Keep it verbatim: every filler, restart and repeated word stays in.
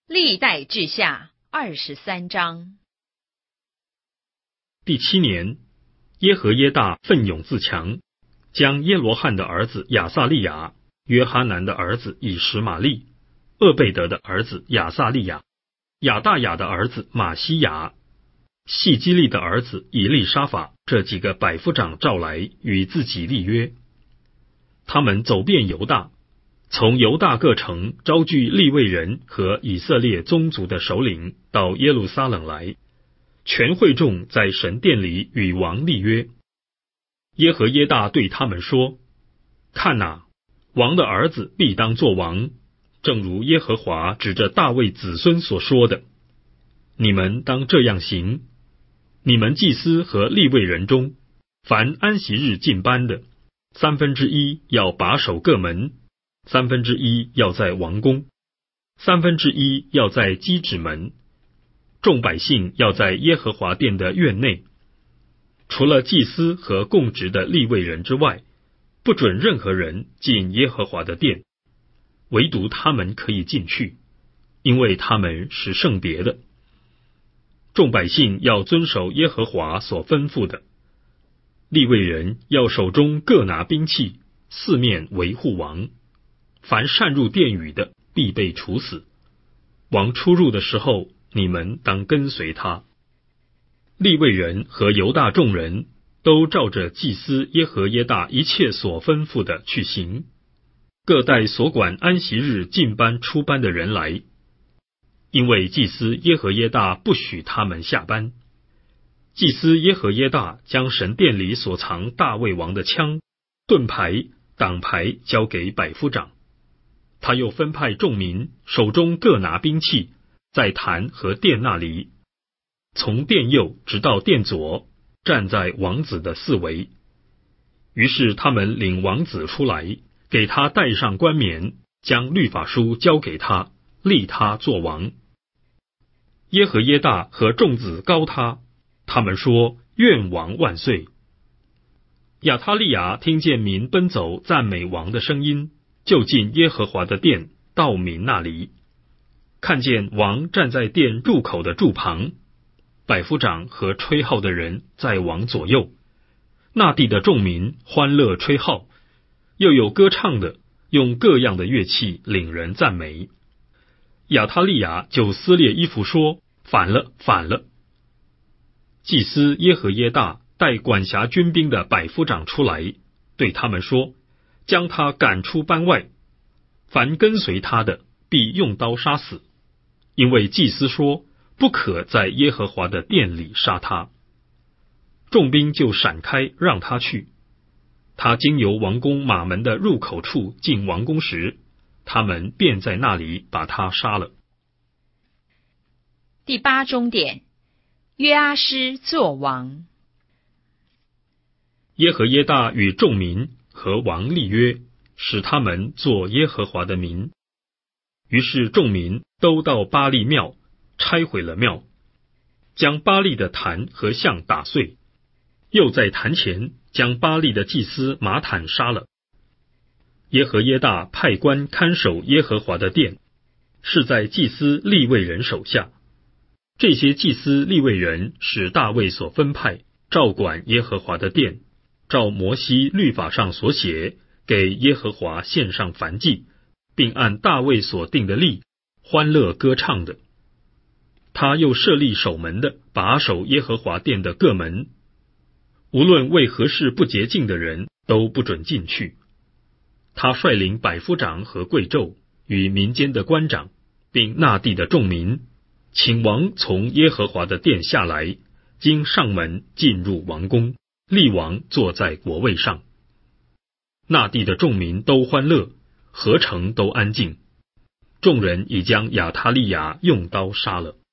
历代志下二十三章。 第七年，耶和耶大奋勇自强，将耶罗汉的儿子亚撒利雅、约哈南的儿子以实玛利、厄贝德的儿子亚撒利雅、亚大雅的儿子马西雅、细基利的儿子以利沙法这几个百夫长召来，与自己立约。他们走遍犹大，从犹大各城招聚利未人和以色列宗族的首领到耶路撒冷来，全会众在神殿里与王立约。耶和耶大对他们说：看哪，王的儿子必当作王，正如耶和华指着大卫子孙所说的。你们当这样行，你们祭司和利未人中，凡安息日进班的，三分之一要把守各门，三分之一要在王宫，三分之一要在基指门，众百姓要在耶和华殿的院内。除了祭司和供职的利未人之外，不准任何人进耶和华的殿，唯独他们可以进去，因为他们是圣别的。众百姓要遵守耶和华所吩咐的，利未人要手中各拿兵器，四面维护王。凡擅入殿宇的，必被处死。王出入的时候，你们当跟随他。利未人和犹大众人都照着祭司耶和耶大一切所吩咐的去行，各带所管安息日进班出班的人来，因为祭司耶和耶大不许他们下班。祭司耶和耶大将神殿里所藏大卫王的枪、盾牌、挡牌交给百夫长。他又分派众民手中各拿兵器，在坛和殿那里，从殿右直到殿左，站在王子的四围。于是他们领王子出来，给他戴上冠冕，将律法书交给他，立他作王。耶和耶大和众子高他，他们说：愿王万岁。亚他利雅听见民奔走赞美王的声音，就进耶和华的殿，到民那里，看见王站在殿入口的柱旁，百夫长和吹号的人在王左右。那地的众民欢乐吹号，又有歌唱的，用各样的乐器领人赞美。亚他利雅就撕裂衣服说：反了，反了。祭司耶和耶大带管辖军兵的百夫长出来，对他们说：将他赶出班外，凡跟随他的，必用刀杀死。因为祭司说，不可在耶和华的殿里杀他。众兵就闪开，让他去。他经由王宫马门的入口处进王宫时，他们便在那里把他杀了。 第八终点，约阿施作王。 耶和耶大与众民和王立约，使他们做耶和华的民。于是众民都到巴力庙，拆毁了庙，将巴力的坛和像打碎，又在坛前将巴力的祭司马坦杀了。耶和耶大派官看守耶和华的殿，是在祭司利未人手下。这些祭司利未人是大卫所分派，照管耶和华的殿，照摩西律法上所写，给耶和华献上燔祭，并按大卫所定的例，欢乐歌唱的。他又设立守门的，把守耶和华殿的各门，无论为何事不洁净的人，都不准进去。他率领百夫长和贵胄，与民间的官长，并那地的众民，请王从耶和华的殿下来，经上门进入王宫，立王坐在国位上。那地的众民都欢乐，何城都安静。众人已将亚他利雅用刀杀了。